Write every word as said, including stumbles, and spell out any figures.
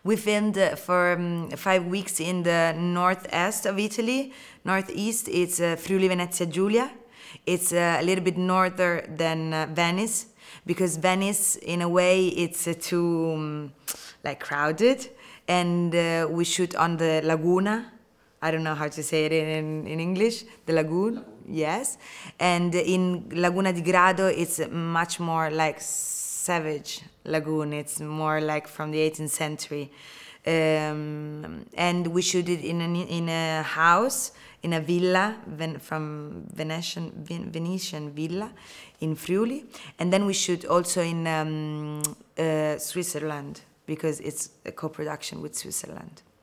We filmed uh, for um, five weeks in the northeast of Italy. Northeast, it's uh, Friuli Venezia Giulia. It's uh, a little bit norther than uh, Venice, because Venice, in a way, it's uh, too um, like crowded, and uh, we shoot on the Laguna. I don't know how to say it in, in English. The lagoon, yes. And in Laguna di Grado, it's much more like savage lagoon. It's more like from the eighteenth century. Um, and we shoot it in a, in a house, in a villa ven, from Venetian, Ven, Venetian villa in Friuli. And then we shoot also in um, uh, Switzerland, because it's a co-production with Switzerland.